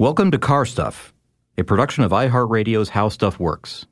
Welcome to Car Stuff, a production of iHeartRadio's How Stuff Works.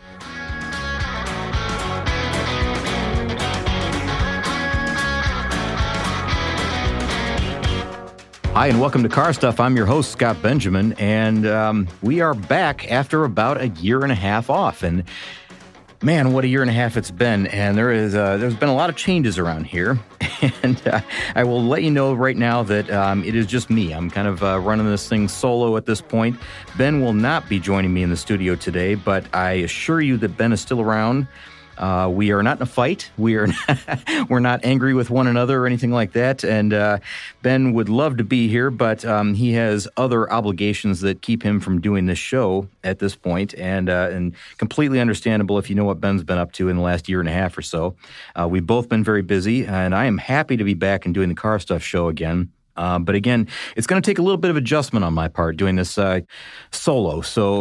Hi, and welcome to Car Stuff. I'm your host, Scott Benjamin, and we are back after about a year and a half off. And man, what a year and a half it's been. And there's been a lot of changes around here. And I will let you know right now that it is just me. I'm kind of running this thing solo at this point. Ben will not be joining me in the studio today, but I assure you that Ben is still around. We are not in a fight. We're not angry with one another or anything like that. And Ben would love to be here, but he has other obligations that keep him from doing this show at this point. And completely understandable if you know what Ben's been up to in the last year and a half or so. We've both been very busy, and I am happy to be back and doing the Car Stuff show again. But again, it's going to take a little bit of adjustment on my part doing this solo. So,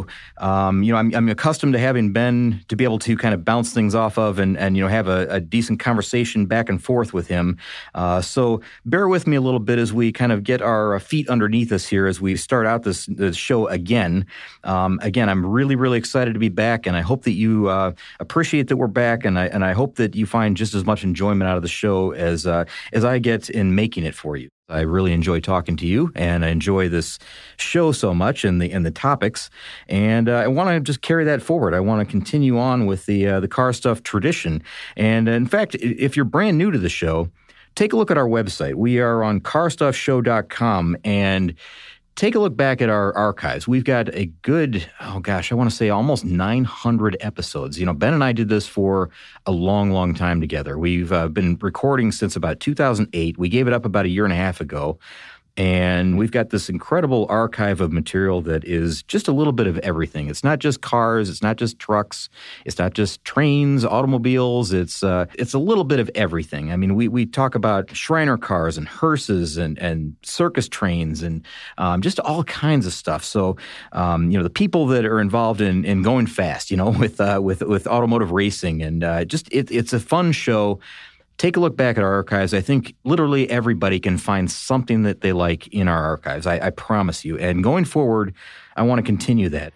I'm accustomed to having Ben to be able to kind of bounce things off of and have a decent conversation back and forth with him. So bear with me a little bit as we kind of get our feet underneath us here as we start out this show again. Again, I'm really, really excited to be back, and I hope that you appreciate that we're back, and I hope that you find just as much enjoyment out of the show as I get in making it for you. I really enjoy talking to you, and I enjoy this show so much and the topics, and I want to just carry that forward. I want to continue on with the Car Stuff tradition. And in fact, if you're brand new to the show, take a look at our website. We are on carstuffshow.com, and take a look back at our archives. We've got a good, I want to say almost 900 episodes. Ben and I did this for a long, long time together. We've been recording since about 2008. We gave it up about a year and a half ago. And we've got this incredible archive of material that is just a little bit of everything. It's not just cars. It's not just trucks. It's not just trains, automobiles. It's a little bit of everything. I mean, we talk about Shriner cars and hearses and circus trains and just all kinds of stuff. So, the people that are involved in going fast, with automotive racing, and it's a fun show. Take a look back at our archives. I think literally everybody can find something that they like in our archives. I promise you. And going forward, I want to continue that.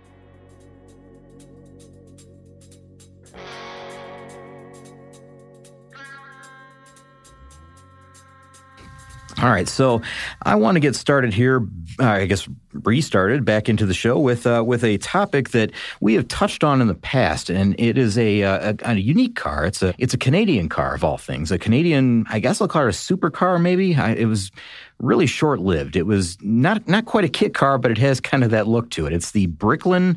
All right, so I want to get started here, restarted back into the show with a topic that we have touched on in the past, and it is a unique car. It's a Canadian car of all things, a Canadian, I guess I'll call it a supercar maybe. It was really short-lived. It was not quite a kit car, but it has kind of that look to it. It's the Bricklin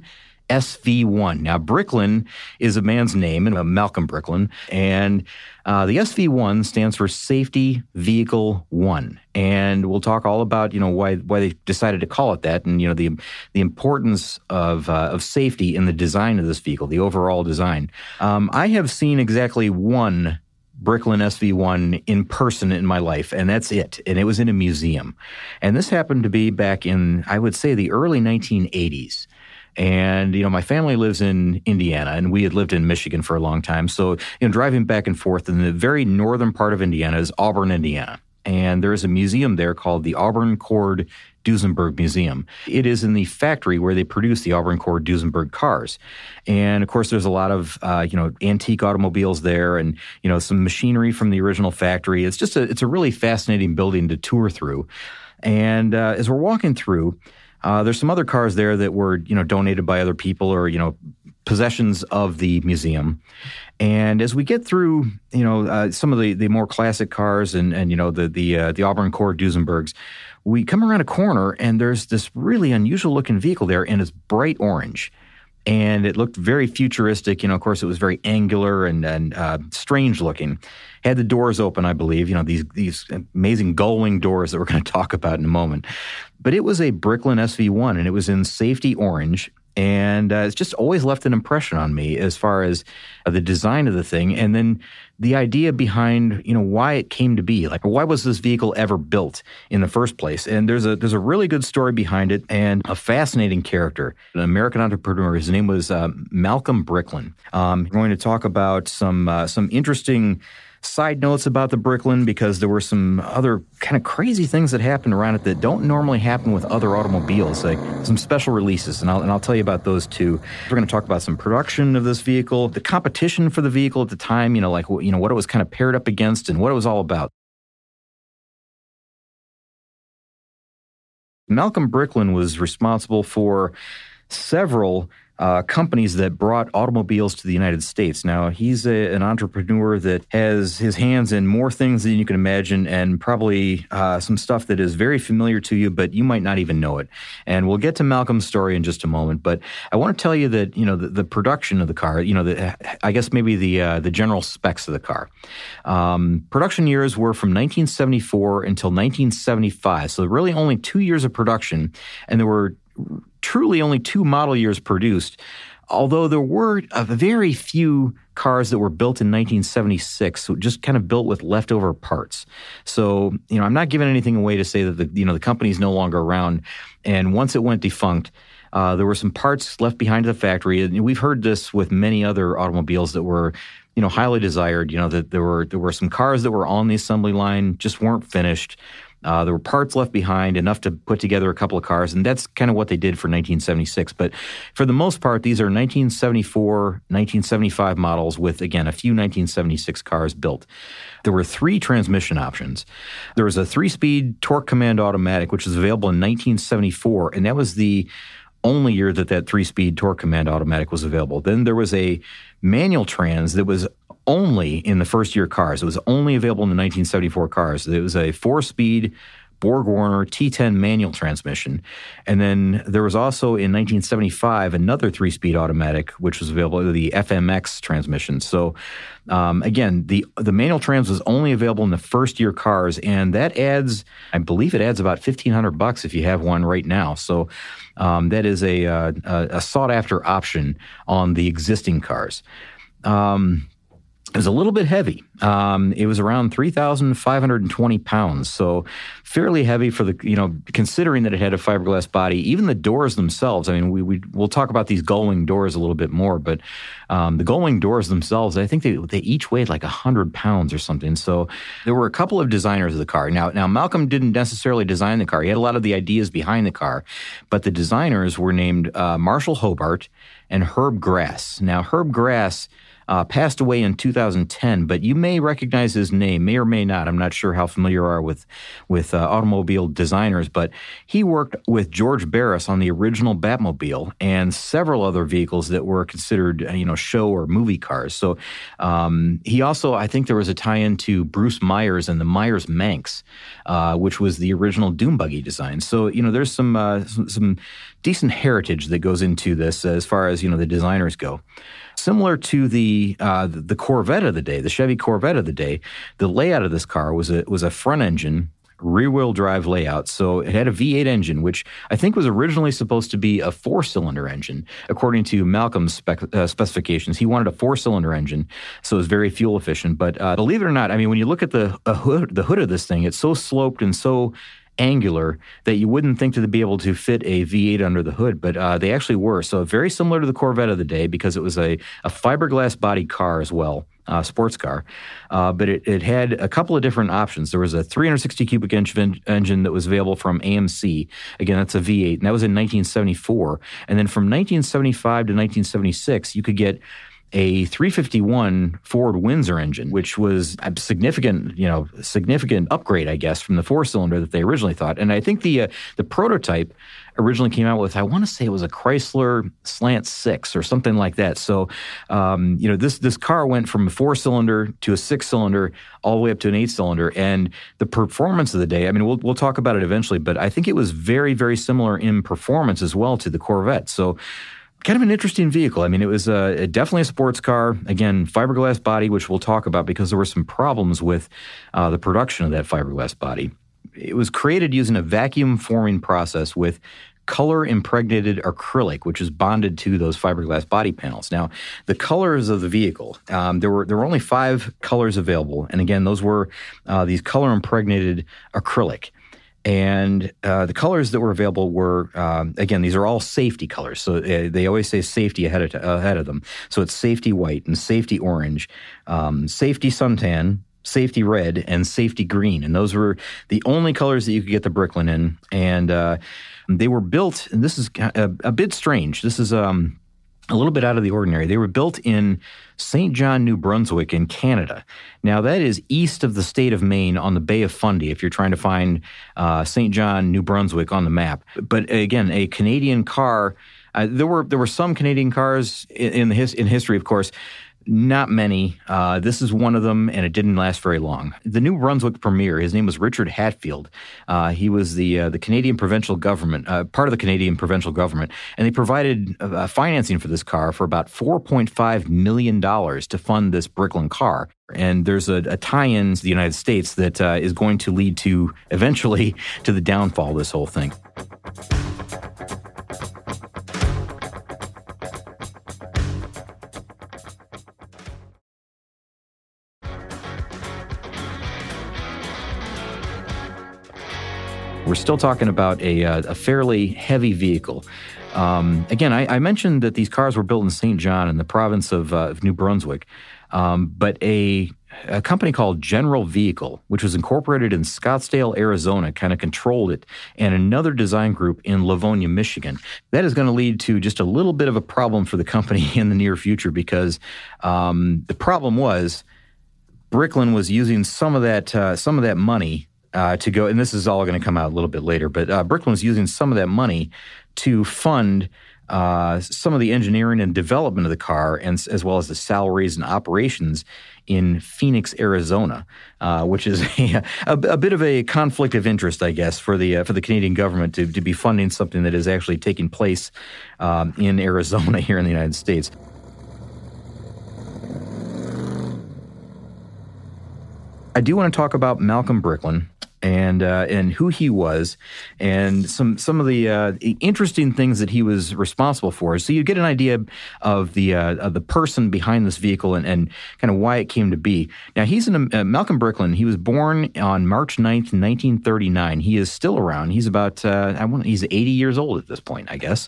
SV1. Now, Bricklin is a man's name, Malcolm Bricklin, and the SV1 stands for Safety Vehicle 1. And we'll talk all about, why they decided to call it that, and, the importance of safety in the design of this vehicle, the overall design. I have seen exactly one Bricklin SV1 in person in my life, and that's it. And it was in a museum. And this happened to be back in, I would say, the early 1980s. And, my family lives in Indiana, and we had lived in Michigan for a long time. So, driving back and forth in the very northern part of Indiana is Auburn, Indiana. And there is a museum there called the Auburn Cord Duesenberg Museum. It is in the factory where they produce the Auburn Cord Duesenberg cars. And, of course, there's a lot of, antique automobiles there and, some machinery from the original factory. It's a really fascinating building to tour through. And as we're walking through, there's some other cars there that were, donated by other people or, possessions of the museum. And as we get through, some of the more classic cars and the Auburn Cord Duesenbergs, we come around a corner and there's this really unusual looking vehicle there, and it's bright orange. And it looked very futuristic. Of course, it was very angular and strange looking. Had the doors open, I believe, these amazing gull-wing doors that we're going to talk about in a moment. But it was a Bricklin SV1, and it was in safety orange. And it's just always left an impression on me as far as the design of the thing, and then the idea behind, why it came to be. Like, why was this vehicle ever built in the first place? And there's a really good story behind it, and a fascinating character, an American entrepreneur. His name was Malcolm Bricklin. We're going to talk about some interesting side notes about the Bricklin because there were some other kind of crazy things that happened around it that don't normally happen with other automobiles, like some special releases, and I'll tell you about those too. We're going to talk about some production of this vehicle, the competition for the vehicle at the time, what it was kind of paired up against and what it was all about. Malcolm Bricklin was responsible for several companies that brought automobiles to the United States. Now, he's an entrepreneur that has his hands in more things than you can imagine and probably some stuff that is very familiar to you, but you might not even know it. And we'll get to Malcolm's story in just a moment. But I want to tell you that, the production of the car, I guess maybe the general specs of the car. Production years were from 1974 until 1975. So really only 2 years of production. And there were truly only 2 model years produced, although there were a very few cars that were built in 1976, just kind of built with leftover parts. So, I'm not giving anything away to say that the company's no longer around. And once it went defunct, there were some parts left behind at the factory. And we've heard this with many other automobiles that were, highly desired, that there were some cars that were on the assembly line, just weren't finished. There were parts left behind, enough to put together a couple of cars, and that's kind of what they did for 1976. But for the most part, these are 1974, 1975 models with, again, a few 1976 cars built. There were 3 transmission options. There was a 3-speed torque command automatic, which was available in 1974, and that was the only year that 3-speed torque command automatic was available. Then there was a manual trans that was only in the first-year cars. It was only available in the 1974 cars. It was a 4-speed Borg-Warner T10 manual transmission. And then there was also in 1975 another 3-speed automatic, which was available, the FMX transmission. So again, the manual trans was only available in the first-year cars, and that I believe it adds about $1,500 if you have one right now. So that is a sought-after option on the existing cars. It was a little bit heavy. It was around 3,520 pounds, so fairly heavy for considering that it had a fiberglass body. Even the doors themselves, we'll talk about these gull-wing doors a little bit more, but the gull-wing doors themselves, I think they each weighed like 100 pounds or something. So there were a couple of designers of the car. Now Malcolm didn't necessarily design the car. He had a lot of the ideas behind the car, but the designers were named Marshall Hobart and Herb Grass. Now, Herb Grass passed away in 2010, but you may recognize his name, may or may not. I'm not sure how familiar you are with automobile designers, but he worked with George Barris on the original Batmobile and several other vehicles that were considered, show or movie cars. So he also, I think there was a tie-in to Bruce Myers and the Myers Manx, which was the original Doom Buggy design. So, there's some decent heritage that goes into this as far as, the designers go. Similar to the Corvette of the day, the Chevy Corvette of the day, the layout of this car was a front engine, rear-wheel drive layout. So it had a V8 engine, which I think was originally supposed to be a 4-cylinder engine. According to Malcolm's specifications, he wanted a 4-cylinder engine, so it was very fuel efficient. But believe it or not, when you look at the hood of this thing, it's so sloped and so angular that you wouldn't think to be able to fit a V8 under the hood, but they actually were. So very similar to the Corvette of the day because it was a fiberglass body car as well, sports car. But it had a couple of different options. There was a 360 cubic inch engine that was available from AMC. Again, that's a V8, and that was in 1974. And then from 1975 to 1976, you could get a 351 Ford Windsor engine, which was a significant upgrade, I guess, from the 4-cylinder that they originally thought. And I think the prototype originally came out with, I want to say it was a Chrysler Slant 6 or something like that. So, this car went from a 4-cylinder to a 6-cylinder all the way up to an 8-cylinder. And the performance of the day, we'll talk about it eventually, but I think it was very, very similar in performance as well to the Corvette. So, kind of an interesting vehicle. It was definitely a sports car. Again, fiberglass body, which we'll talk about because there were some problems with the production of that fiberglass body. It was created using a vacuum forming process with color-impregnated acrylic, which is bonded to those fiberglass body panels. Now, the colors of the vehicle, there were only 5 colors available. And again, those were these color-impregnated acrylic. And the colors that were available were, again, these are all safety colors. So they always say safety ahead of them. So it's safety white and safety orange, safety suntan, safety red, and safety green. And those were the only colors that you could get the Bricklin in. And they were built, and this is a bit strange. This is a little bit out of the ordinary. They were built in St. John, New Brunswick in Canada. Now, that is east of the state of Maine on the Bay of Fundy, if you're trying to find St. John, New Brunswick on the map. But again, a Canadian car. There were some Canadian cars in history, of course. Not many. This is one of them, and it didn't last very long. The New Brunswick premier, his name was Richard Hatfield. He was the Canadian provincial government, part of the Canadian provincial government, and they provided financing for this car for about $4.5 million to fund this Bricklin car. And there's a tie-in to the United States that is going to lead to, eventually, to the downfall of this whole thing. We're still talking about a fairly heavy vehicle. Again, I mentioned that these cars were built in St. John in the province of New Brunswick, but a company called General Vehicle, which was incorporated in Scottsdale, Arizona, kind of controlled it, and another design group in Livonia, Michigan. That is going to lead to just a little bit of a problem for the company in the near future because the problem was Bricklin was using some of that money to go, and this is all going to come out a little bit later, but Bricklin was using some of that money to fund some of the engineering and development of the car, and as well as the salaries and operations in Phoenix, Arizona, which is a bit of a conflict of interest, I guess, for the Canadian government to be funding something that is actually taking place in Arizona here in the United States. I do want to talk about Malcolm Bricklin and who he was, and some of the interesting things that he was responsible for. So you get an idea of the person behind this vehicle and kind of why it came to be. Now Malcolm Bricklin. He was born on March 9th, 1939. He is still around. He's about he's 80 years old at this point, I guess.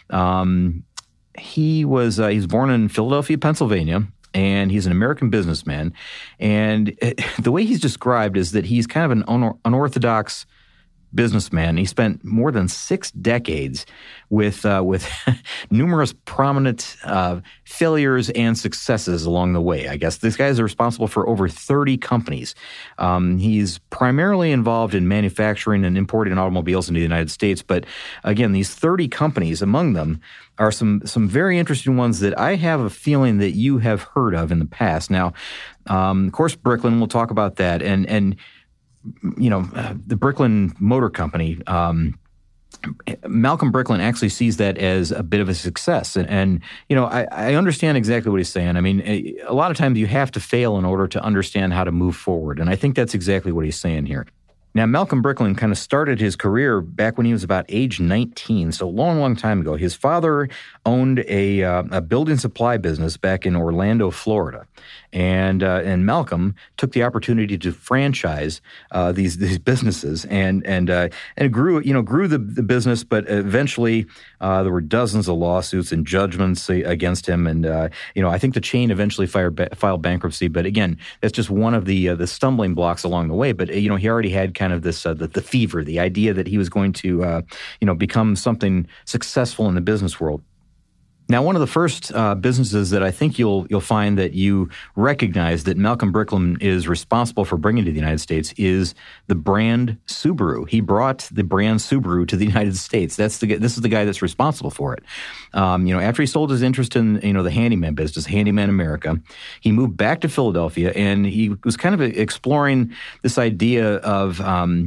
He was born in Philadelphia, Pennsylvania. And he's an American businessman. And the way he's described is that he's kind of an unorthodox businessman. He spent more than 6 decades with numerous prominent failures and successes along the way. I guess this guy is responsible for over 30 companies. He's primarily involved in manufacturing and importing automobiles into the United States. But again, these 30 companies, among them are some very interesting ones that I have a feeling that you have heard of in the past. Now, of course, Bricklin, we'll talk about that. And you know, the Bricklin Motor Company, Malcolm Bricklin actually sees that as a bit of a success. And you know, I understand exactly what he's saying. I mean, a lot of times you have to fail in order to understand how to move forward. And I think that's exactly what he's saying here. Now, Malcolm Bricklin kind of started his career back when he was about age 19, so a long, long time ago. His father owned a building supply business back in Orlando, Florida, and Malcolm took the opportunity to franchise these businesses, and it grew the business, but eventually there were dozens of lawsuits and judgments against him, and I think the chain eventually filed bankruptcy. But again, that's just one of the stumbling blocks along the way. But he already had kind of this the fever, the idea that he was going to become something successful in the business world. Now, one of the first businesses that I think you'll find that you recognize that Malcolm Bricklin is responsible for bringing to the United States is the brand Subaru. He brought the brand Subaru to the United States. This is the guy that's responsible for it. After he sold his interest in the handyman business, Handyman America, he moved back to Philadelphia, and he was kind of exploring this idea of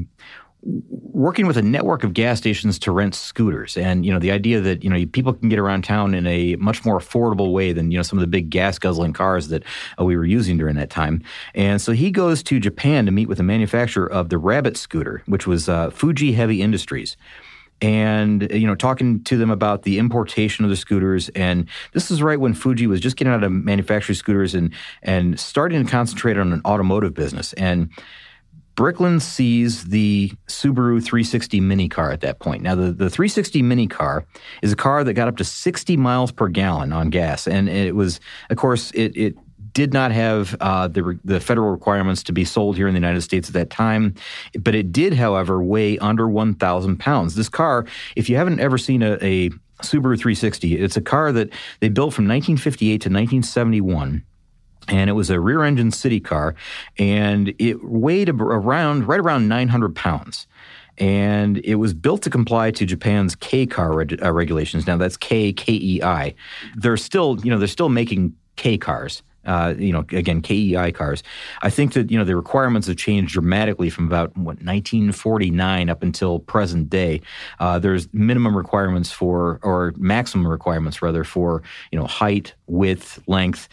working with a network of gas stations to rent scooters. And, the idea that, people can get around town in a much more affordable way than, some of the big gas guzzling cars that we were using during that time. And so he goes to Japan to meet with the manufacturer of the Rabbit scooter, which was Fuji Heavy Industries. And, talking to them about the importation of the scooters. And this is right when Fuji was just getting out of manufacturing scooters and starting to concentrate on an automotive business. And Bricklin sees the Subaru 360 mini car at that point. Now, the 360 mini car is a car that got up to 60 miles per gallon on gas. And it was, of course, it did not have the federal requirements to be sold here in the United States at that time, but it did, however, weigh under 1,000 pounds. This car, if you haven't ever seen a Subaru 360, it's a car that they built from 1958 to 1971. And it was a rear-engine city car, and it weighed right around 900 pounds. And it was built to comply to Japan's K-car regulations. Now that's KEI. They're still making K cars. Again, KEI cars. I think that, the requirements have changed dramatically from about, 1949 up until present day. There's minimum requirements or maximum requirements, rather, for, height, width, length,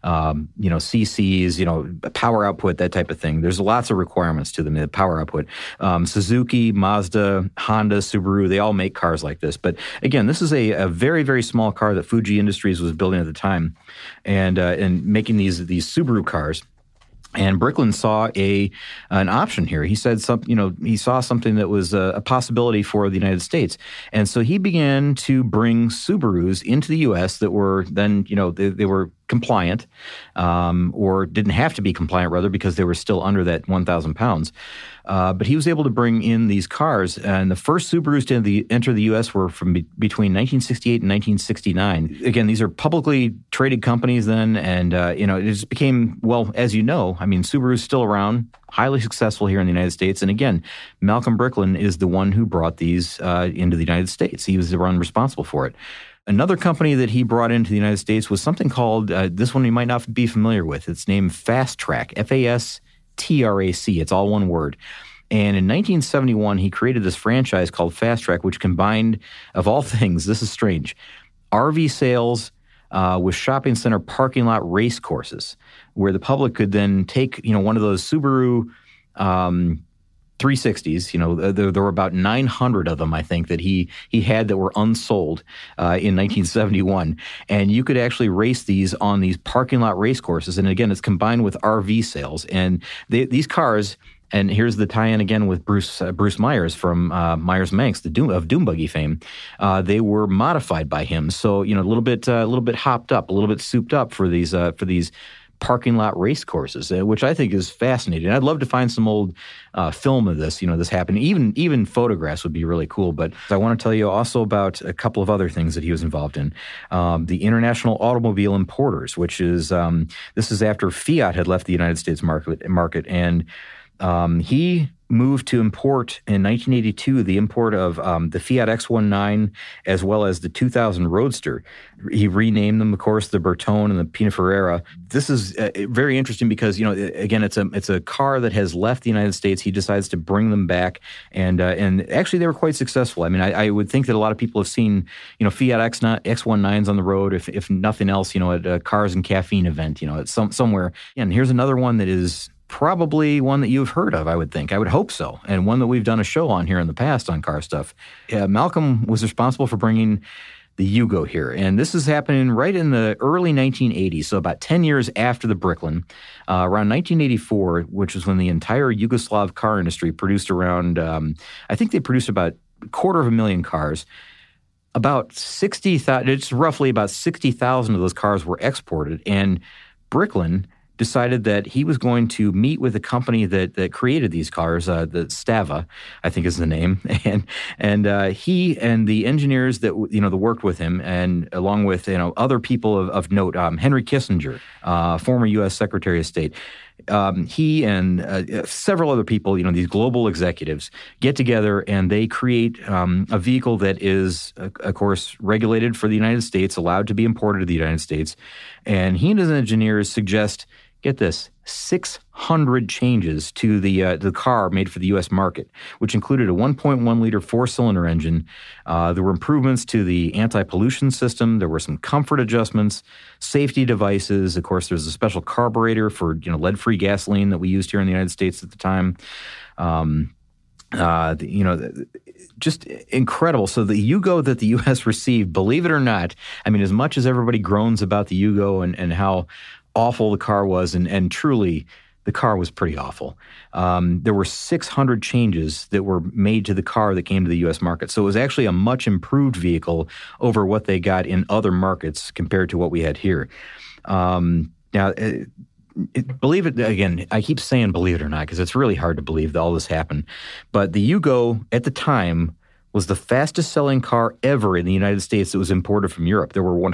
CCs, power output, that type of thing. There's lots of requirements to them, the power output. Suzuki, Mazda, Honda, Subaru, they all make cars like this. But again, this is a very, very small car that Fuji Industries was building at the time and making these Subaru cars. And Bricklin saw an option here. He said he saw something that was a possibility for the United States. And so he began to bring Subarus into the U.S. that were then, they were compliant, or didn't have to be compliant, rather, because they were still under that 1,000 pounds. But he was able to bring in these cars, and the first Subarus to enter the U.S. were from between 1968 and 1969. Again, these are publicly traded companies then, and it just became, well, as you know, Subaru's still around, highly successful here in the United States. And again, Malcolm Bricklin is the one who brought these into the United States. He was the one responsible for it. Another company that he brought into the United States was something called, this one you might not be familiar with. It's named Fastrac, Fastrac. It's all one word. And in 1971, he created this franchise called Fastrac, which combined, of all things, this is strange, RV sales with shopping center parking lot race courses, where the public could then take, one of those Subaru 360s. There were about 900 of them, I think, that he had that were unsold in 1971. And you could actually race these on these parking lot race courses. And again, it's combined with RV sales. And these cars, and here's the tie-in again with Bruce Myers from Myers-Manx, of Doom Buggy fame. They were modified by him, so a little bit hopped up, a little bit souped up for these parking lot race courses, which I think is fascinating. I'd love to find some old film of this, this happened. Even photographs would be really cool. But I want to tell you also about a couple of other things that he was involved in. The International Automobile Importers, which is, this is after Fiat had left the United States market, and he moved to import in 1982 the import of the Fiat X19 as well as the 2000 Roadster. He renamed them, of course, the Bertone and the Pininfarina. This is very interesting because, again, it's a car that has left the United States. He decides to bring them back, and actually they were quite successful. I would think that a lot of people have seen, Fiat X19s on the road, if nothing else, at a Cars and Caffeine event, at somewhere. And here's another one that is probably one that you've heard of, I would think. I would hope so. And one that we've done a show on here in the past on car stuff. Malcolm was responsible for bringing the Yugo here. And this is happening right in the early 1980s, so about 10 years after the Bricklin. Around 1984, which was when the entire Yugoslav car industry produced around, I think they produced about 250,000 cars. About 60,000, it's roughly about 60,000 of those cars were exported. And Bricklin decided that he was going to meet with the company that created these cars, the Stava, I think is the name, and he and the engineers that worked with him, and along with other people of note, Henry Kissinger, former U.S. Secretary of State. He and several other people, these global executives, get together and they create a vehicle that is, of course, regulated for the United States, allowed to be imported to the United States. And he and his engineers suggest, get this, 600 changes to the car made for the U.S. market, which included a 1.1-liter four-cylinder engine. There were improvements to the anti-pollution system. There were some comfort adjustments, safety devices. Of course, there's a special carburetor for lead-free gasoline that we used here in the United States at the time. Just incredible. So the Yugo that the U.S. received, believe it or not, as much as everybody groans about the Yugo and how awful the car was, and truly the car was pretty awful. There were 600 changes that were made to the car that came to the U.S. market. So it was actually a much improved vehicle over what they got in other markets compared to what we had here. Now, believe it, again, I keep saying believe it or not because it's really hard to believe that all this happened. But the Yugo at the time was the fastest selling car ever in the United States that was imported from Europe. There were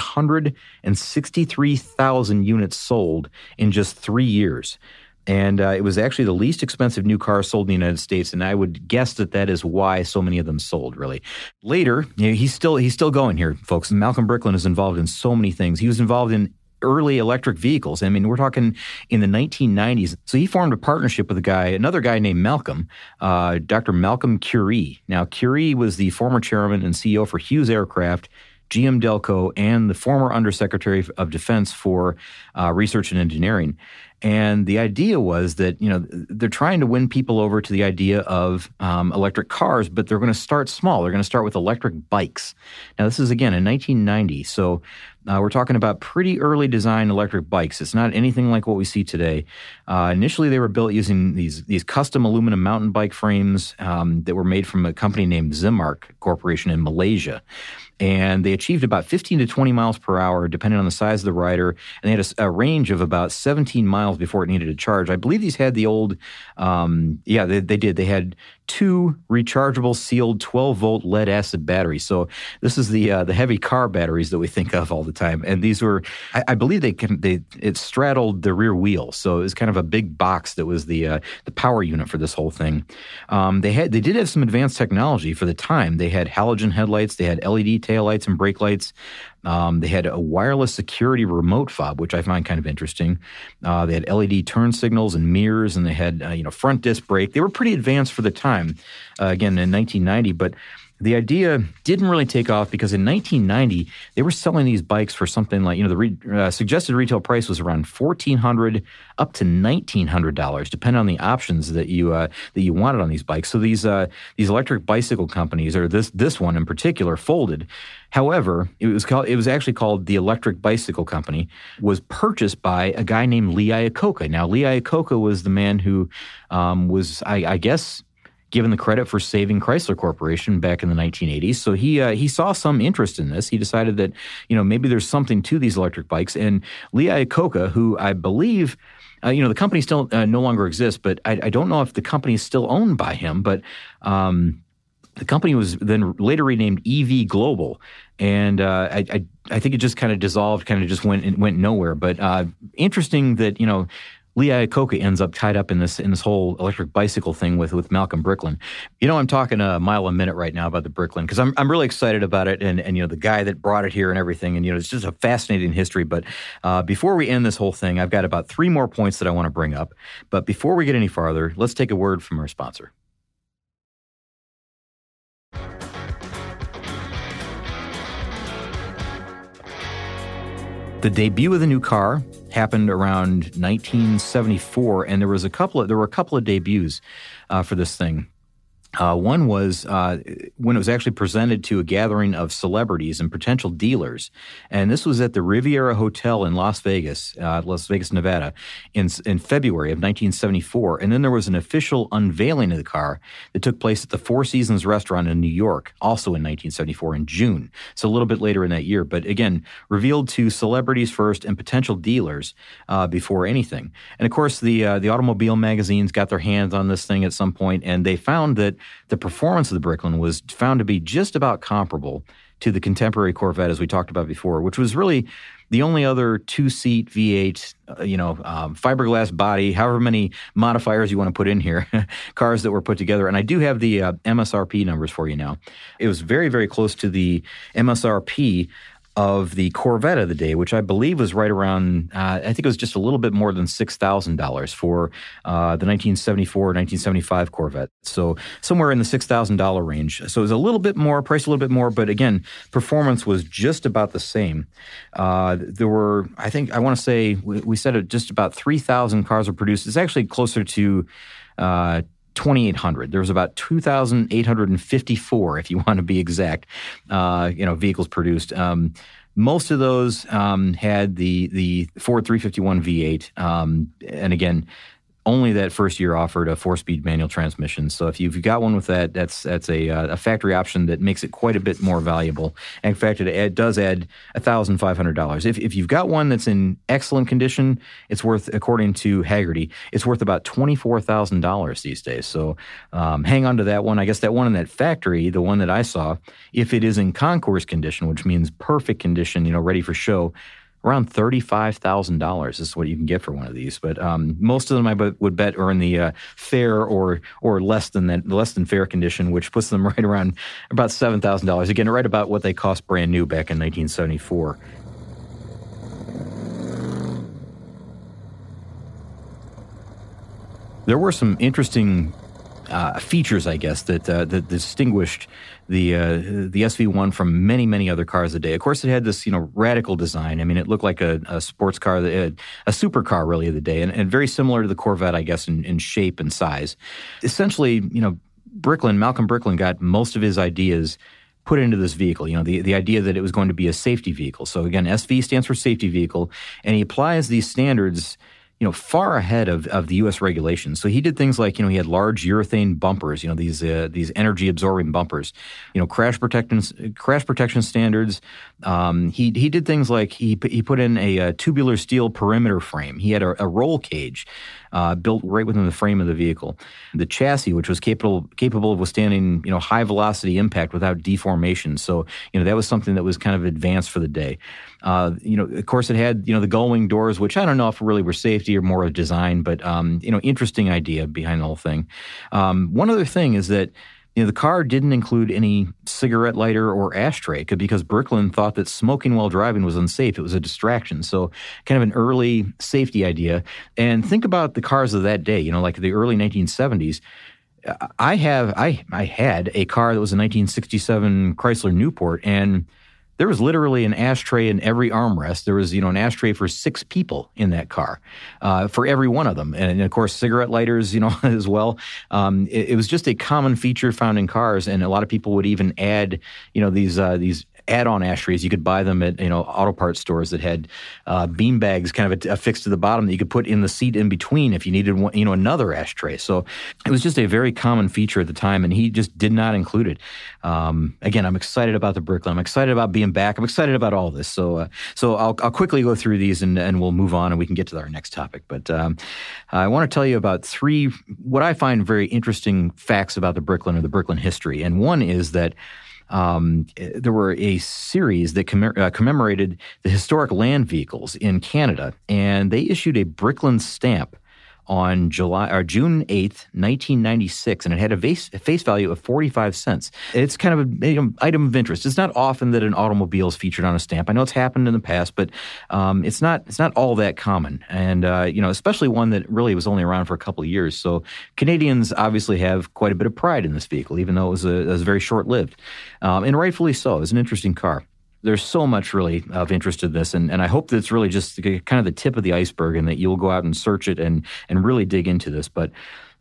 163,000 units sold in just 3 years. And it was actually the least expensive new car sold in the United States, and I would guess that is why so many of them sold, really. Later, he's still going here, folks. Malcolm Bricklin is involved in so many things. He was involved in early electric vehicles. I mean, we're talking in the 1990s. So he formed a partnership with another guy named Malcolm, Dr. Malcolm Curie. Now, Curie was the former chairman and CEO for Hughes Aircraft, GM Delco, and the former Undersecretary of Defense for Research and Engineering. And the idea was that, they're trying to win people over to the idea of electric cars, but they're going to start small. They're going to start with electric bikes. Now, this is, again, in 1990. So we're talking about pretty early design electric bikes. It's not anything like what we see today. Initially, they were built using these custom aluminum mountain bike frames that were made from a company named Zimark Corporation in Malaysia. And they achieved about 15 to 20 miles per hour, depending on the size of the rider. And they had a range of about 17 miles before it needed a charge. I believe these had the old, they did. They had 2 rechargeable sealed 12-volt lead-acid batteries. So this is the heavy car batteries that we think of all the time. And these were, I believe it straddled the rear wheel. So it was kind of a big box that was the power unit for this whole thing. They did have some advanced technology for the time. They had halogen headlights. They had LED taillights and brake lights. They had a wireless security remote fob, which I find kind of interesting. They had LED turn signals and mirrors, and they had front disc brake. They were pretty advanced for the time, again, in 1990. But the idea didn't really take off because in 1990, they were selling these bikes for something like, the suggested retail price was around $1,400 up to $1,900, depending on the options that you wanted on these bikes. So these electric bicycle companies, or this one in particular, folded. However, it was actually called the Electric Bicycle Company, was purchased by a guy named Lee Iacocca. Now, Lee Iacocca was the man who was, I guess, given the credit for saving Chrysler Corporation back in the 1980s. So he saw some interest in this. He decided that, maybe there's something to these electric bikes. And Lee Iacocca, who I believe, the company still no longer exists, but I don't know if the company is still owned by him, but the company was then later renamed EV Global. And I think it just kind of dissolved, kind of just went nowhere. But interesting that, Lee Iacocca ends up tied up in this whole electric bicycle thing with Malcolm Bricklin. I'm talking a mile a minute right now about the Bricklin because I'm really excited about it, and the guy that brought it here and everything, and it's just a fascinating history. But before we end this whole thing, I've got about 3 more points that I want to bring up. But before we get any farther, let's take a word from our sponsor. The debut of the new car happened around 1974, and there were a couple of debuts for this thing. One was when it was actually presented to a gathering of celebrities and potential dealers. And this was at the Riviera Hotel in Las Vegas, Nevada, in February of 1974. And then there was an official unveiling of the car that took place at the Four Seasons restaurant in New York, also in 1974 in June. So a little bit later in that year. But again, revealed to celebrities first and potential dealers before anything. And of course, the automobile magazines got their hands on this thing at some point, and they found that the performance of the Bricklin was found to be just about comparable to the contemporary Corvette, as we talked about before, which was really the only other 2-seat V8, fiberglass body, however many modifiers you want to put in here, cars that were put together. And I do have the MSRP numbers for you now. It was very, very close to the MSRP of the Corvette of the day, which I believe was right around, I think it was just a little bit more than $6,000 for the 1974, 1975 Corvette. So somewhere in the $6,000 range. So it was a little bit more, priced a little bit more, but again, performance was just about the same. There were, I want to say, we said it just about 3,000 cars were produced. It's actually closer to 2,800. There was about 2,854, if you want to be exact, vehicles produced. Most of those had the Ford 351 V8. And again, only that first year offered a 4-speed manual transmission. So if you've got one with that, that's a factory option that makes it quite a bit more valuable. In fact, it does add $1,500. If you've got one that's in excellent condition, it's worth, according to Hagerty, it's worth about $24,000 these days. So hang on to that one. I guess that one in that factory, the one that I saw, if it is in concours condition, which means perfect condition, ready for show, around $35,000 is what you can get for one of these. But most of them I would bet are in the fair or less than that, less than fair condition, which puts them right around about $7,000. Again, right about what they cost brand new back in 1974. There were some interesting features, I guess, that distinguished the SV1 from many, many other cars of the day. Of course, it had this, radical design. I mean, it looked like a sports car, a supercar really of the day, and very similar to the Corvette, I guess, in shape and size. Essentially, Malcolm Bricklin got most of his ideas put into this vehicle, the idea that it was going to be a safety vehicle. So again, SV stands for safety vehicle, and he applies these standards far ahead of the U.S. regulations. So he did things like, he had large urethane bumpers, these energy-absorbing bumpers, crash protection standards. He did things like he put in a tubular steel perimeter frame. He had a roll cage built right within the frame of the vehicle. The chassis, which was capable of withstanding, high-velocity impact without deformation. So, that was something that was kind of advanced for the day. Of course, it had, the gull-wing doors, which I don't know if really were safety or more of design, but, interesting idea behind the whole thing. One other thing is that, the car didn't include any cigarette lighter or ashtray because Bricklin thought that smoking while driving was unsafe. It was a distraction. So kind of an early safety idea. And think about the cars of that day, like the early 1970s. I had a car that was a 1967 Chrysler Newport, and there was literally an ashtray in every armrest. There was, an ashtray for 6 people in that car, for every one of them. And of course, cigarette lighters, as well. It was just a common feature found in cars. And a lot of people would even add, these add-on ashtrays. You could buy them at, auto parts stores that had bean bags kind of affixed to the bottom that you could put in the seat in between if you needed one, another ashtray. So it was just a very common feature at the time, and he just did not include it. Again, I'm excited about the Bricklin. I'm excited about being back. I'm excited about all this. So I'll quickly go through these and we'll move on and we can get to our next topic. But I want to tell you about 3 what I find very interesting facts about the Bricklin or the Bricklin history. And one is that there were a series that commemorated the historic land vehicles in Canada, and they issued a Bricklin stamp on June 8th, 1996, and it had a face value of 45 cents. It's kind of an item of interest. It's not often that an automobile is featured on a stamp. I know it's happened in the past, but it's not all that common. And especially one that really was only around for a couple of years. So Canadians obviously have quite a bit of pride in this vehicle, even though it was very short-lived, and rightfully so. It was an interesting car. There's so much really of interest in this, and I hope that it's really just kind of the tip of the iceberg and that you'll go out and search it and really dig into this. But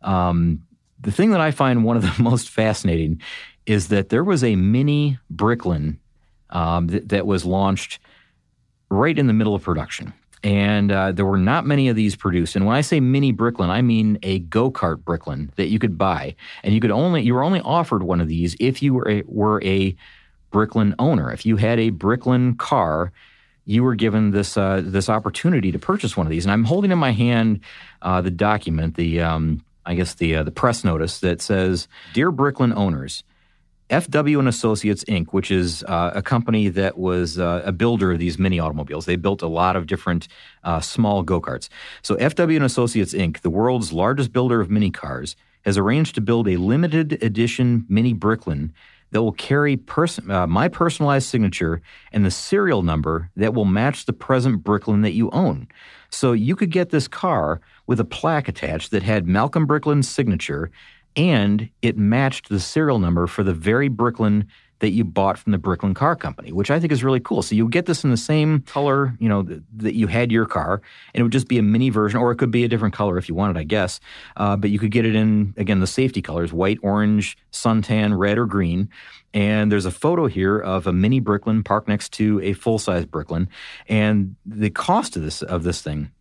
the thing that I find one of the most fascinating is that there was a mini Bricklin that was launched right in the middle of production. And there were not many of these produced. And when I say mini Bricklin, I mean a go-kart Bricklin that you could buy. And you were only offered one of these if you were a Bricklin owner. If you had a Bricklin car, you were given this opportunity to purchase one of these. And I'm holding in my hand the document, the press notice that says, "Dear Bricklin owners, FW and Associates, Inc., which is a company that was a builder of these mini automobiles. They built a lot of different small go-karts. So FW and Associates, Inc., the world's largest builder of mini cars, has arranged to build a limited edition mini Bricklin that will carry my personalized signature and the serial number that will match the present Bricklin that you own. So you could get this car with a plaque attached that had Malcolm Bricklin's signature, and it matched the serial number for the very Bricklin that you bought from the Bricklin Car Company, which I think is really cool. So you get this in the same color, that you had your car, and it would just be a mini version, or it could be a different color if you wanted, I guess. But you could get it in, again, the safety colors, white, orange, suntan, red, or green. And there's a photo here of a mini Bricklin parked next to a full-size Bricklin. And the cost of this thing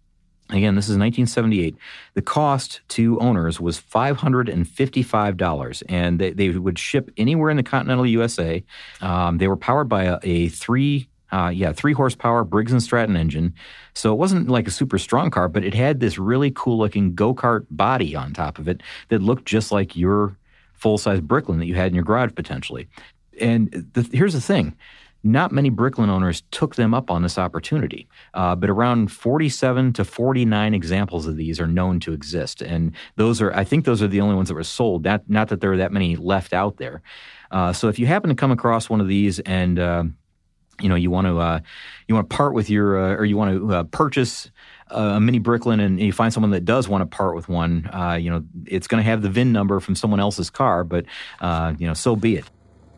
Again, this is 1978. The cost to owners was $555, and they would ship anywhere in the continental USA. They were powered by a 3 horsepower Briggs & Stratton engine. So it wasn't like a super strong car, but it had this really cool looking go-kart body on top of it that looked just like your full-size Bricklin that you had in your garage potentially. And here's the thing. Not many Bricklin owners took them up on this opportunity, but around 47 to 49 examples of these are known to exist. And I think those are the only ones that were sold, not that there are that many left out there. So if you happen to come across one of these and you want to part with your or you want to purchase a mini Bricklin and you find someone that does want to part with one, it's going to have the VIN number from someone else's car, but so be it.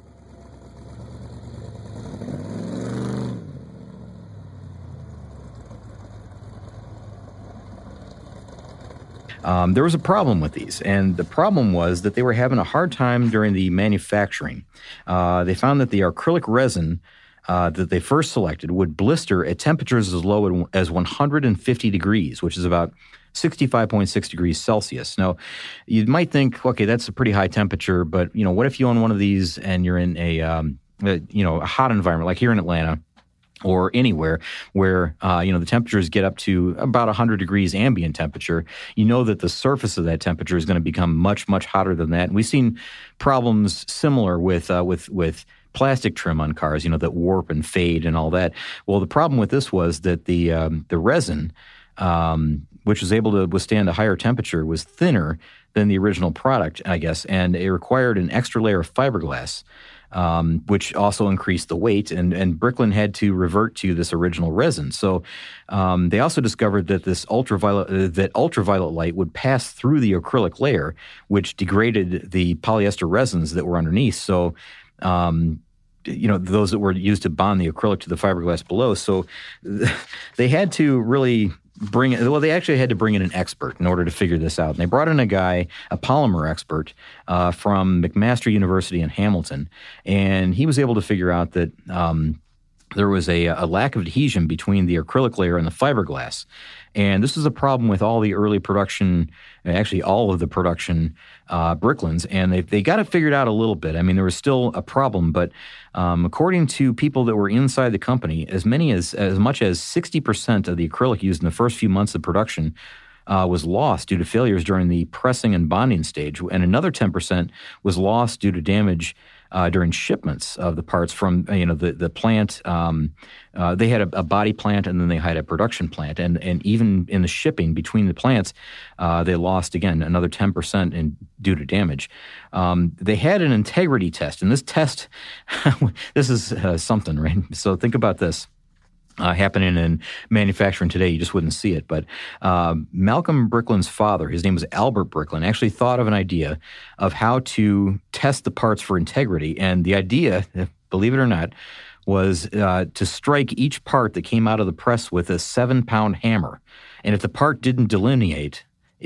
There was a problem with these, and the problem was that they were having a hard time during the manufacturing. They found that the acrylic resin that they first selected would blister at temperatures as low as 150 degrees, which is about 65.6 degrees Celsius. Now, you might think, okay, that's a pretty high temperature, but what if you own one of these and you're in a hot environment like here in Atlanta, or anywhere where, the temperatures get up to about 100 degrees ambient temperature, you know that the surface of that temperature is going to become much, much hotter than that. And we've seen problems similar with plastic trim on cars, that warp and fade and all that. Well, the problem with this was that the resin, which was able to withstand a higher temperature, was thinner than the original product, I guess, and it required an extra layer of fiberglass, which also increased the weight, and Bricklin had to revert to this original resin. So they also discovered that ultraviolet light would pass through the acrylic layer, which degraded the polyester resins that were underneath. So those that were used to bond the acrylic to the fiberglass below. So they had to really they actually had to bring in an expert in order to figure this out. And they brought in a guy, a polymer expert from McMaster University in Hamilton, and he was able to figure out that there was a lack of adhesion between the acrylic layer and the fiberglass. And this is a problem with all the early production, actually all of the production Bricklins, and they got it figured out a little bit. I mean, there was still a problem, but according to people that were inside the company, as much as 60% of the acrylic used in the first few months of production was lost due to failures during the pressing and bonding stage, and another 10% was lost due to damage during shipments of the parts from the plant. They had a body plant, and then they had a production plant, and even in the shipping between the plants, they lost again another 10% due to damage. They had an integrity test, and this test, this is something, right? So think about this. Happening in manufacturing today, you just wouldn't see it. But Malcolm Bricklin's father, his name was Albert Bricklin, actually thought of an idea of how to test the parts for integrity. And the idea, believe it or not, was to strike each part that came out of the press with a 7-pound hammer. And if the part didn't delaminate,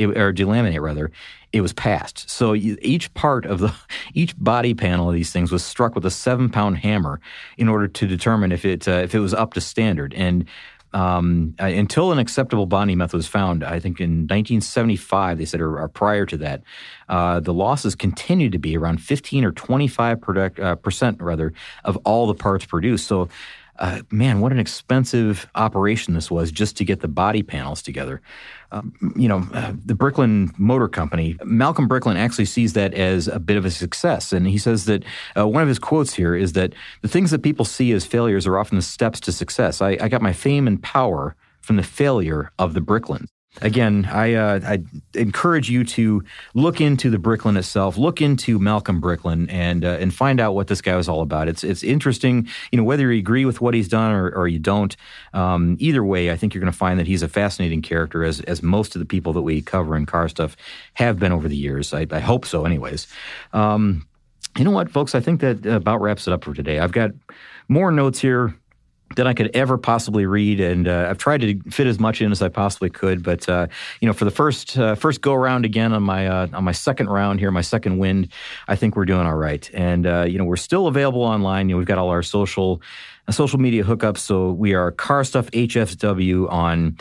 it was passed. So each body panel of these things was struck with a 7-pound hammer in order to determine if it was up to standard. And until an acceptable bonding method was found, I think in 1975, they said, or prior to that, the losses continued to be around 15 or 25% of all the parts produced. So, man, what an expensive operation this was just to get the body panels together. The Bricklin Motor Company, Malcolm Bricklin actually sees that as a bit of a success. And he says that one of his quotes here is that the things that people see as failures are often the steps to success. I got my fame and power from the failure of the Bricklin. Again, I encourage you to look into the Bricklin itself, look into Malcolm Bricklin, and find out what this guy was all about. It's interesting, whether you agree with what he's done or you don't. Either way, I think you're going to find that he's a fascinating character, as most of the people that we cover in car stuff have been over the years. I hope so, anyways. You know what, folks? I think that about wraps it up for today. I've got more notes here than I could ever possibly read, and I've tried to fit as much in as I possibly could. But for the first go around again on my second round here, my second wind, I think we're doing all right. And we're still available online. We've got all our social media hookups. So we are Car Stuff HFW on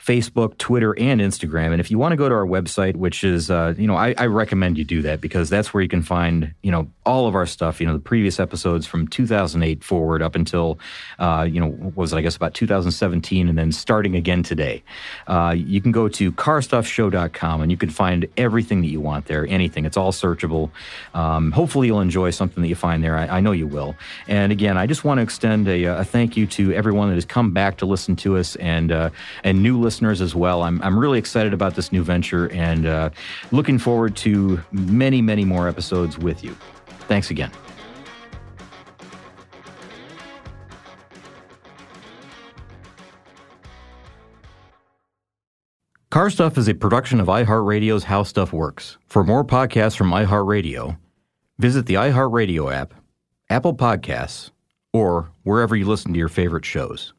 Facebook, Twitter, and Instagram. And if you want to go to our website, which is, I recommend you do that because that's where you can find, all of our stuff, the previous episodes from 2008 forward up until, about 2017 and then starting again today. You can go to carstuffshow.com and you can find everything that you want there, anything. It's all searchable. Hopefully you'll enjoy something that you find there. I know you will. And again, I just want to extend a thank you to everyone that has come back to listen to us and new listeners as well. I'm really excited about this new venture and looking forward to many, many more episodes with you. Thanks again. Car Stuff is a production of iHeartRadio's How Stuff Works. For more podcasts from iHeartRadio, visit the iHeartRadio app, Apple Podcasts, or wherever you listen to your favorite shows.